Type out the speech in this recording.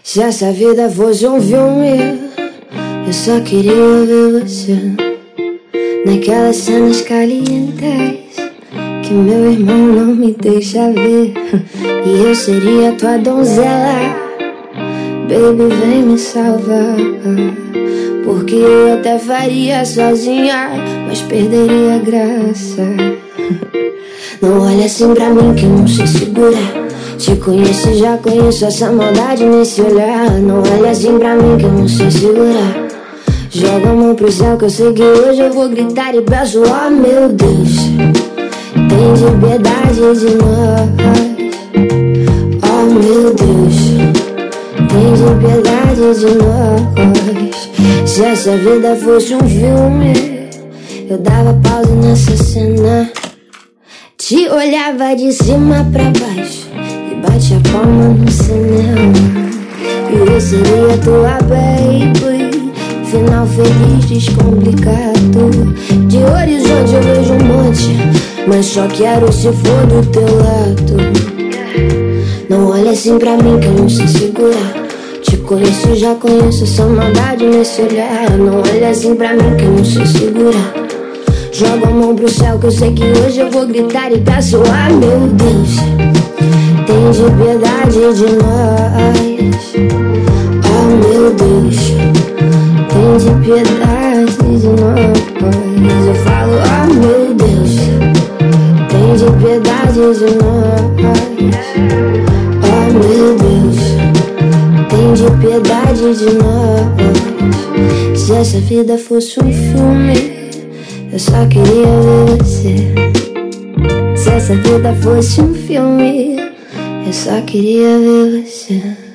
Se essa vida fosse um filme, eu só queria ver você naquelas cenas calientes que meu irmão não me deixa ver. E eu seria tua donzela, baby, vem me salvar. Porque eu até faria sozinha, mas perderia a graça. Não olha assim pra mim que eu não sei segurar. Te conheço e já conheço essa maldade nesse olhar. Não olha assim pra mim que eu não sei segurar. Joga a mão pro céu que eu sei que hoje eu vou gritar e peço, oh meu Deus, tem de piedade de nós. Oh meu Deus, tem de piedade de nós. Se essa vida fosse um filme, eu dava pausa nessa cena. Te olhava de cima pra baixo e bate a palma no cinema. E eu seria tua baby, final feliz, descomplicado. De horizonte eu vejo um monte, mas só quero se for do teu lado. Não olha assim pra mim que eu não sei segurar. Te conheço e já conheço essa maldade nesse olhar. Não olha assim pra mim que eu não sei segurar. Joga a mão pro céu que eu sei que hoje eu vou gritar e peço, ah meu Deus, tem de piedade de nós. Oh meu Deus, tem de piedade de nós. Eu falo, oh meu Deus, tem de piedade de nós. Oh meu Deus, tem de piedade de nós. Se essa vida fosse um filme, eu só queria ver você. Se essa vida fosse um filme, eu só queria ver você.